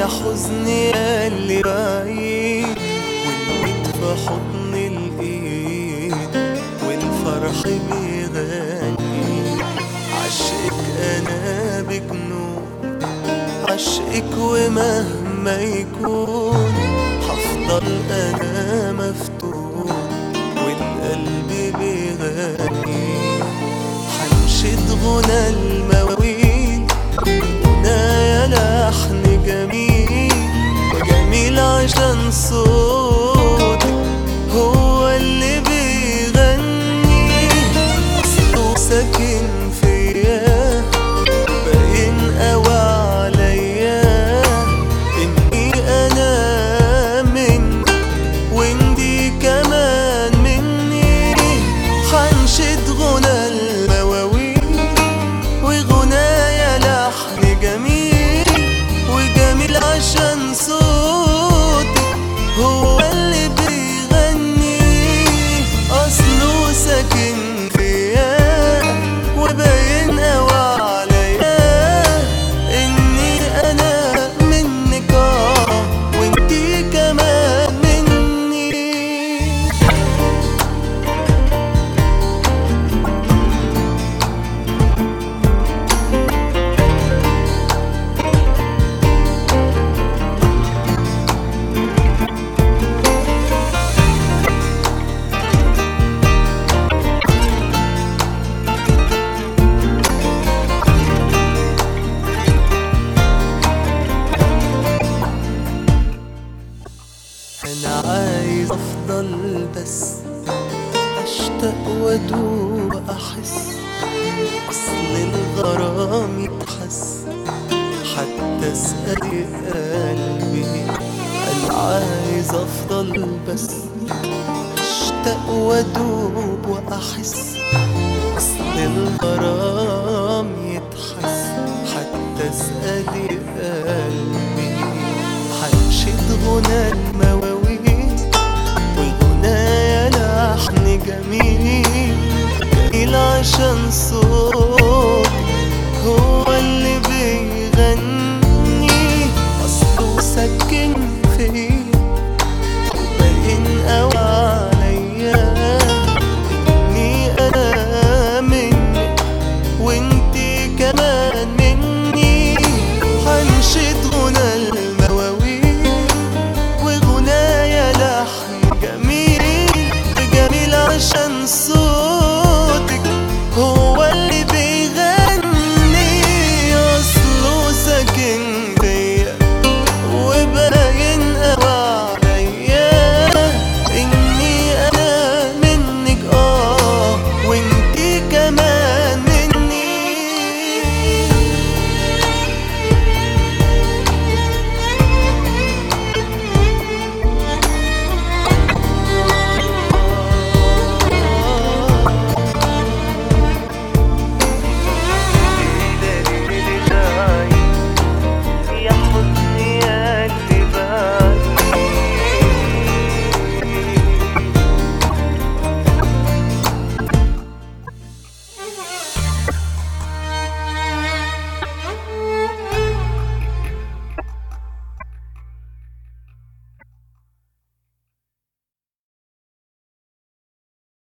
حزني اللي بعيد والبيت في حضن الايد والفرح بيغني عشقك انا بجنون عشقك ومهما يكون هفضل انا مفتون والقلب بيغني حنشد غنى المواويل غنايا لحن جميل جميل عشان صوتك هو اللي بيغني صوته ساكن فيا باين قوي عليا اني انا منك وانتي كمان مني حنشد غنى المواويل وغنايا لحن جميل وجميل عشان صوتك هو اللي بيغني اصله ساكن فيا وباين قوي عليا اني انا منك وانتي كمان مني. أنا عايز أفضل بس أشتاق وأدوب أحس أصل الغرام يتحس حتى أسأل قلبي. أنا عايز أفضل بس أشتاق وأدوب وأحس أصل الغرام يتحس حتى أسأل قلبي. حنشد غنى المواويل والغنايا لحن جميل جميل عشان صوت